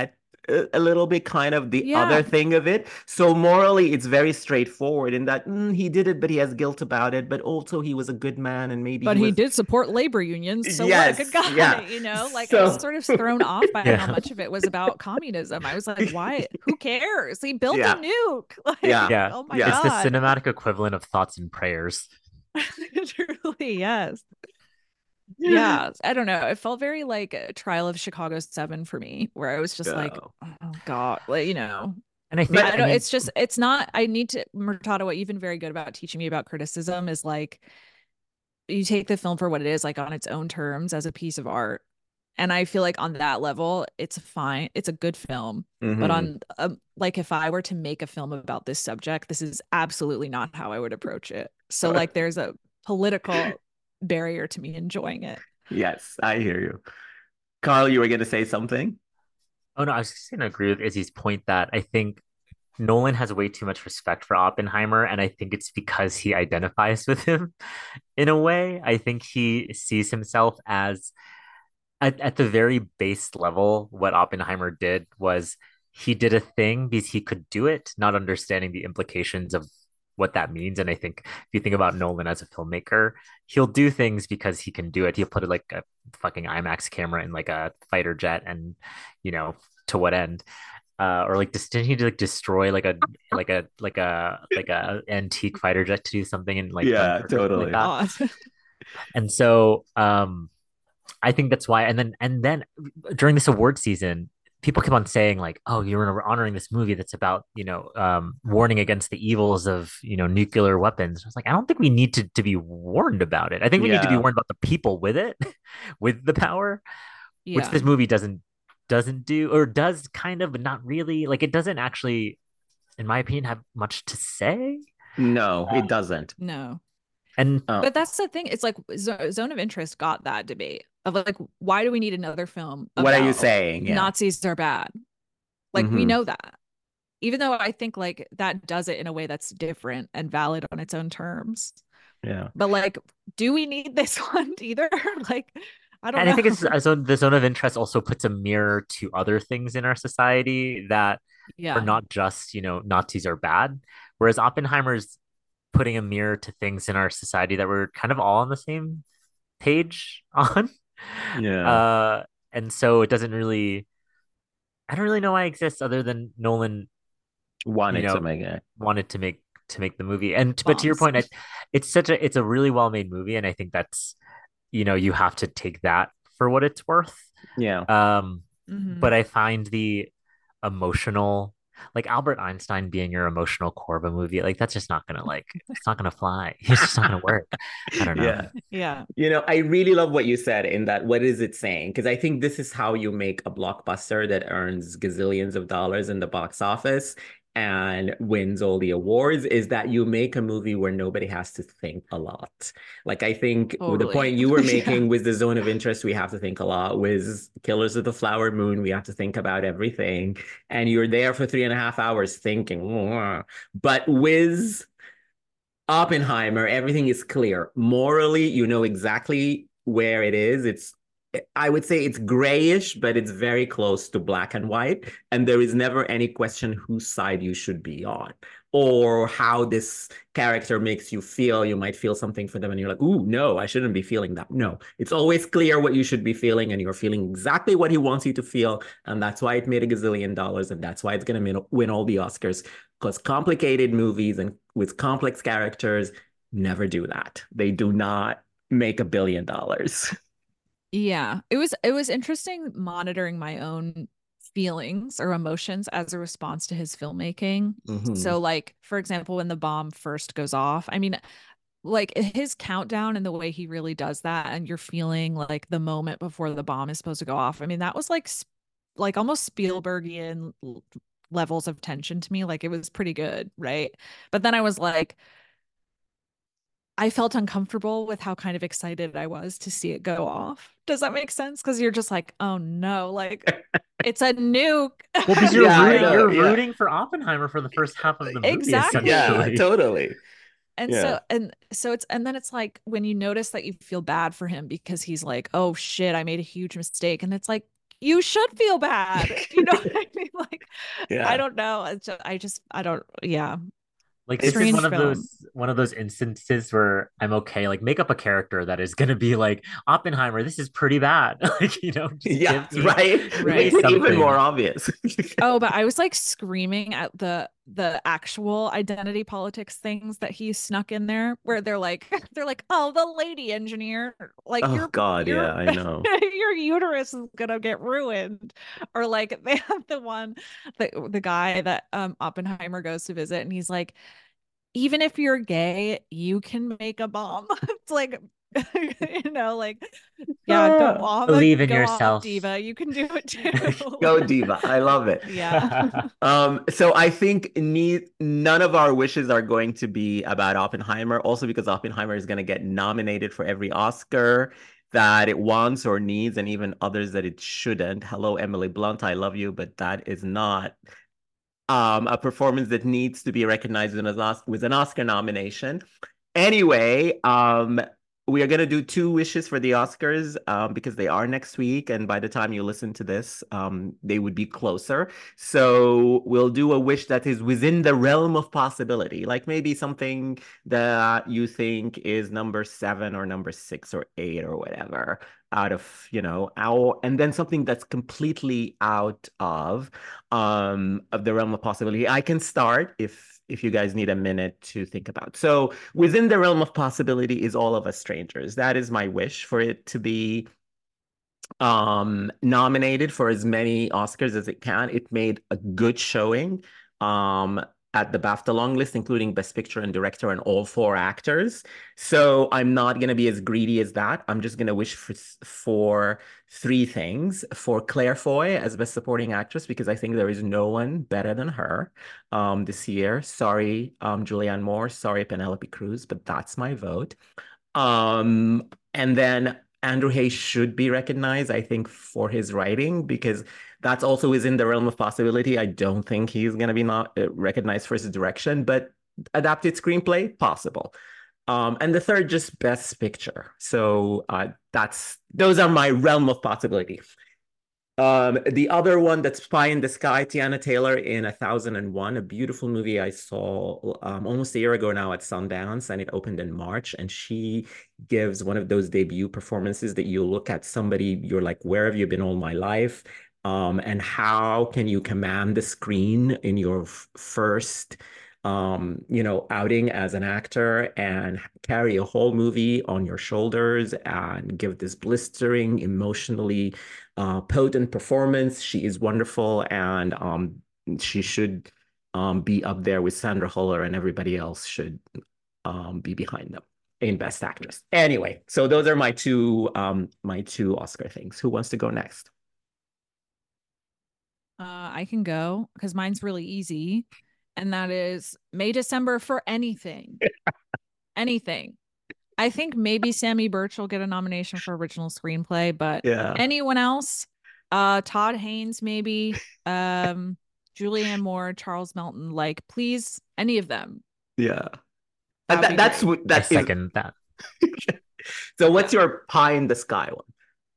a little bit kind of the other Yeah. thing of it. So morally, it's very straightforward in that he did it, but he has guilt about it. But also, he was a good man, and maybe But he he was. did support labor unions, so what? Good Yes, guy, yeah. you know? Like I was So, sort of thrown off by how Yeah. much of it was about communism. I was like, why? Who cares? He built a yeah, nuke. Like, yeah, Yeah. oh my It's yeah. the God. cinematic equivalent of thoughts and prayers. Truly, yes. Yeah, I don't know. It felt very like a Trial of Chicago 7 for me, where I was just like, Yeah. oh God, like, you know, And I think, I But I don't, mean, it's just, it's not, I need to, Murtada, what you've been very good about teaching me about criticism is like, you take the film for what it is, like on its own terms as a piece of art. And I feel like on that level, it's fine. It's a good film. But mhm. on, like, if I were to make a film about this subject, this is absolutely not how I would approach it. So, like, there's a political barrier to me enjoying it. Yes, I hear you. Carl, you were going to say something? oh no, I was just gonna agree with Izzy's point that I think Nolan has way too much respect for Oppenheimer, and I think it's because he identifies with him in a way. I think he sees himself as at the very base level, what Oppenheimer did was he did a thing because he could do it, not understanding the implications of what that means. And I think if you think about Nolan as a filmmaker, he'll do things because he can do it. He'll put like a fucking IMAX camera in like a fighter jet, and you know, to what end? Or like didn't he like destroy like a antique fighter jet to do something in like Yeah, Dunkirk or something like totally. that? God. And so I think that's why. And then during this award season, people keep on saying like, "Oh, you're honoring this movie that's about warning against the evils of nuclear weapons." I was like, I don't think we need to be warned about it. I think we need to be Yeah. warned about the people with it, with the power, which Yeah. this movie doesn't do, or does kind of, but not really. Like it doesn't actually, in my opinion, have much to say. No, it doesn't. No. And Oh, But that's the thing. It's like Zone of Interest got that debate of like, why do we need another film what are you about saying? Yeah. Nazis are bad? Like, we Hmm. know that. Even though I think like that does it in a way that's different and valid on its own terms. Yeah. But like, do we need this one either? Like, I don't and I think it's know. the zone of interest also puts a mirror to other things in our society that are Yeah. not just, Nazis are bad. Whereas Oppenheimer's putting a mirror to things in our society that we're kind of all on the same page on. Yeah. Uh, and so it doesn't really, I don't really know why it exists other than Nolan, you Wanted to know, make it. wanted to make the movie. But to your Bombs. point, it's a really well-made movie. And I think that's, you have to take that for what it's worth. Yeah. Um, Hmm. but I find the emotional, like Albert Einstein being your emotional core of a movie, like that's just not gonna it's not gonna fly. It's just not gonna work. I don't know. Yeah. Yeah. I really love what you said in that, what is it saying? Because I think this is how you make a blockbuster that earns gazillions of dollars in the box office and wins all the awards, is that you make a movie where nobody has to think a lot. Like, I think with the Totally. point you were Yeah. making with the zone of interest, we have to think a lot. With Killers of the Flower Moon, we have to think about everything. And you're there for 3.5 hours thinking. But with Oppenheimer, everything is clear. Morally, you know exactly where it is. I would say it's grayish, but it's very close to black and white. And there is never any question whose side you should be on or how this character makes you feel. You might feel something for them and you're like, ooh, no, I shouldn't be feeling that. No, it's always clear what you should be feeling, and you're feeling exactly what he wants you to feel. And that's why it made a gazillion dollars. And that's why it's going to win all the Oscars, because complicated movies and with complex characters never do that. They do not make $1 billion. Yeah. It was interesting monitoring my own feelings or emotions as a response to his filmmaking. Hmm. So like, for example, when the bomb first goes off, I mean, like his countdown and the way he really does that, and you're feeling like the moment before the bomb is supposed to go off. I mean, that was like almost Spielbergian levels of tension to me. Like it was pretty good, right? But then I was like, I felt uncomfortable with how kind of excited I was to see it go off. Does that make sense? Because you're just like, oh no, like it's a nuke, Well, because you're Yeah, you I rooting know? know. you're Yeah. rooting for Oppenheimer for the first half of the movie, Yeah, Exactly. essentially. totally. And Yeah. so it's and then it's like when you notice that you feel bad for him because he's like, oh shit, I made a huge mistake. And it's like, you should feel bad. You know what I mean? Like, I Yeah. don't know. I don't, yeah. Like this is It's Strange film. one of those instances where I'm okay, like make up a character that is gonna be like Oppenheimer, this is pretty bad. Like, just yeah, right. It give me makes Right. it even more something. obvious. Oh, but I was like screaming at the actual identity politics things that he snuck in there where they're like they're like, "Oh, the lady engineer, like Oh God, yeah, your I know. your uterus is gonna get ruined." Or like they have the guy that Oppenheimer goes to visit and he's like, "Even if you're gay, you can make a bomb." It's like like yeah, Ah, Believe in go off, yourself. diva. You can do it too. go diva. I love it. Yeah. So I think none of our wishes are going to be about Oppenheimer, also because Oppenheimer is going to get nominated for every Oscar that it wants or needs, and even others that it shouldn't. Hello, Emily Blunt, I love you, but that is not a performance that needs to be recognized with an Oscar nomination. Anyway, we are going to do two wishes for the Oscars because they are next week. And by the time you listen to this, they would be closer. So we'll do a wish that is within the realm of possibility, like maybe something that you think is number 7 or number 6 or 8 or whatever out of, our, and then something that's completely out of the realm of possibility. I can start if you guys need a minute to think about. So within the realm of possibility is All of Us Strangers. That is my wish for it to be nominated for as many Oscars as it can. It made a good showing um at the BAFTA long list, including Best Picture and Director and all 4 actors. So I'm not going to be as greedy as that. I'm just going to wish for 3 things. For Claire Foy as Best Supporting Actress, because I think there is no one better than her this year. Sorry, Julianne Moore. Sorry, Penelope Cruz, but that's my vote. And then Andrew Hayes should be recognized, I think, for his writing, because that's also within the realm of possibility. I don't think he's going to be not recognized for his direction, but adapted screenplay, possible. And the third, just Best Picture. So those are my realm of possibility. The other one, that's Pie in the Sky, Tiana Taylor in 1001, a beautiful movie I saw almost a year ago now at Sundance, and it opened in March. And she gives one of those debut performances that you look at somebody, you're like, where have you been all my life? And how can you command the screen in your first outing as an actor and carry a whole movie on your shoulders and give this blistering, emotionally potent performance. She is wonderful, and she should be up there with Sandra Huller, and everybody else should be behind them in Best Actress. Anyway, so those are my two Oscar things. Who wants to go next? I can go because mine's really easy, and that is May December for anything. Anything. I think maybe Sammy Birch will get a nomination for original screenplay, but Yeah, anyone else? Todd Haynes, maybe. Julianne Moore, Charles Melton, like please, any of them. yeah. That would be That's great. I that is. second that. So, what's Yeah. your pie in the sky one?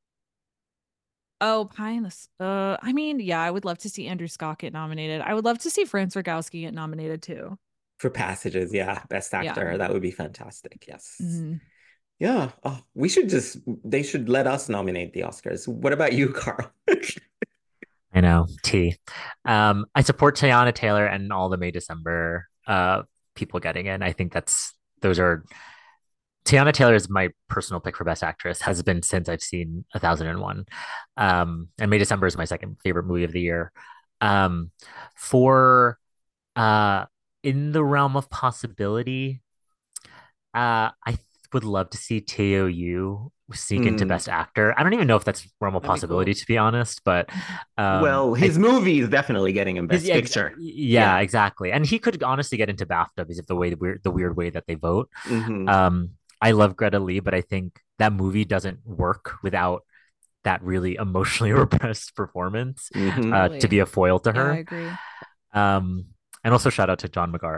Oh, Pie in the I mean, yeah, I would love to see Andrew Scott get nominated. I would love to see Franz Rogowski get nominated too. For Passages, yeah, Best Yeah. Actor. That would be fantastic. Yes. Mhm. Yeah. Oh, they should let us nominate the Oscars. What about you, Carl? I know. T. I support Tiana Taylor and all the May December people getting in. I think those are Tiana Taylor is my personal pick for Best Actress, has been since I've seen 1001. And May December is my second favorite movie of the year. Um, for uh in the realm of possibility, I would love to see Teo Yu sneak into Hmm. Best Actor. I don't even know if that's realm of That'd be possibility, cool. to be honest, but Well, I his movie is definitely getting him his Best Picture. yeah, Yeah. exactly. And he could honestly get into BAFTA because of the weird way that they vote. Hmm. Um, I love Greta Lee, but I think that movie doesn't work without that really emotionally repressed performance Hmm. to Totally. be a foil to Yeah, I her. agree. Um, and also shout out to John Magaro.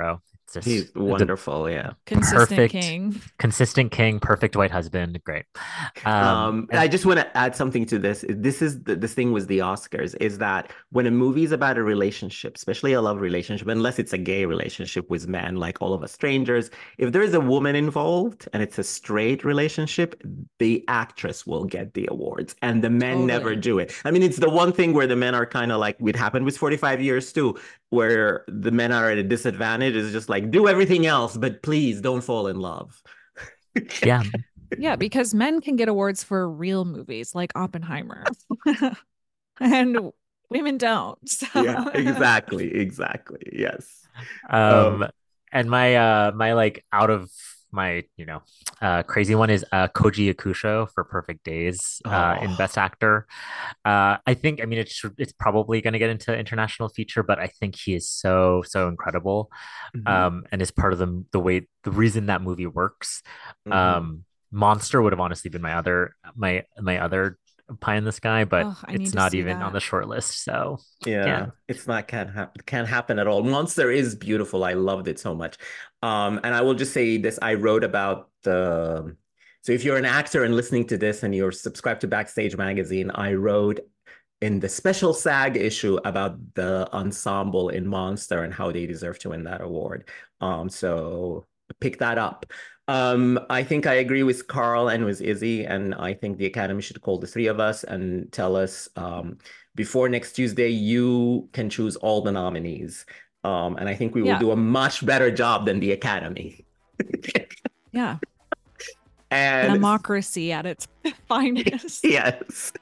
It's just He's the wonderful. Yeah. Consistent perfect king. consistent king, perfect white husband. Great. I And just want to add something to this. This is this thing with the Oscars is that when a movie is about a relationship, especially a love relationship, unless it's a gay relationship with men, like All of Us Strangers, if there is a woman involved and it's a straight relationship, the actress will get the awards and the men never Totally. do it. I mean, it's the one thing where the men are kind of like, it happened with 45 years too, where the men are at a disadvantage. It's just like, do everything else, but please don't fall in love. yeah, Yeah, because men can get awards for real movies like Oppenheimer, and women don't. So Yeah, exactly. Yes. Um, Um, and my like out of my crazy one is Koji Yakusho for Perfect Days in oh, Best Actor. I think, I mean, it's probably going to get into international feature, but I think he is so incredible, mhm, and is part of the reason that movie works. mhm. Um, Monster would have honestly been my other pie in the sky, but oh, I need it's to not see even on that. the short list. So yeah, Yeah, it's not can't happen at all. Monster is beautiful. I loved it so much. And I will just say this, I wrote about the so if you're an actor and listening to this and you're subscribed to Backstage Magazine, I wrote in the special SAG issue about the ensemble in Monster and how they deserve to win that award. So pick that up. I think I agree with Carl and with Izzy, and I think the Academy should call the three of us and tell us before next Tuesday, you can choose all the nominees. And I think we will Yeah, do a much better job than the Academy. yeah. And Democracy at its finest. yes.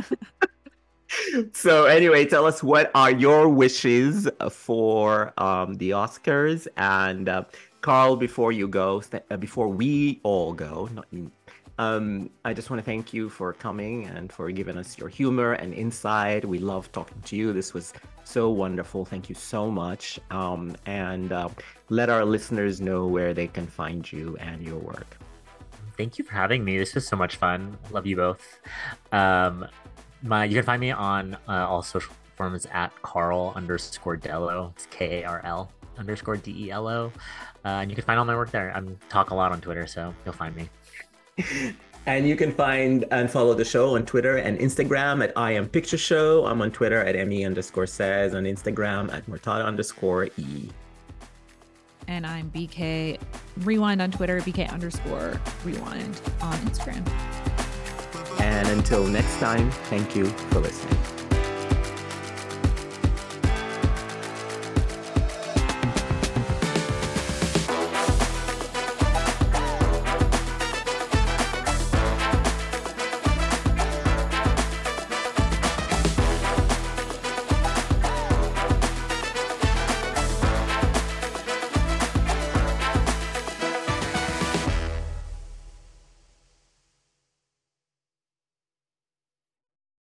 So anyway, tell us what are your wishes for the Oscars and Carl, before you go, before we all go, not you, I just want to thank you for coming and for giving us your humor and insight. We love talking to you. This was so wonderful. Thank you so much. And let our listeners know where they can find you and your work. thank you for having me. This was so much fun. Love you both. Um, you can find me on all social platforms at Carl_Delo. It's KARL_DELO. And you can find all my work there. I'm talk a lot on Twitter, so you'll find me. And you can find and follow the show on Twitter and Instagram at I Am Picture Show. I'm on Twitter at ME_says, on Instagram at Murtada_E. And I'm BK Rewind on Twitter, BK_Rewind on Instagram. And until next time, thank you for listening.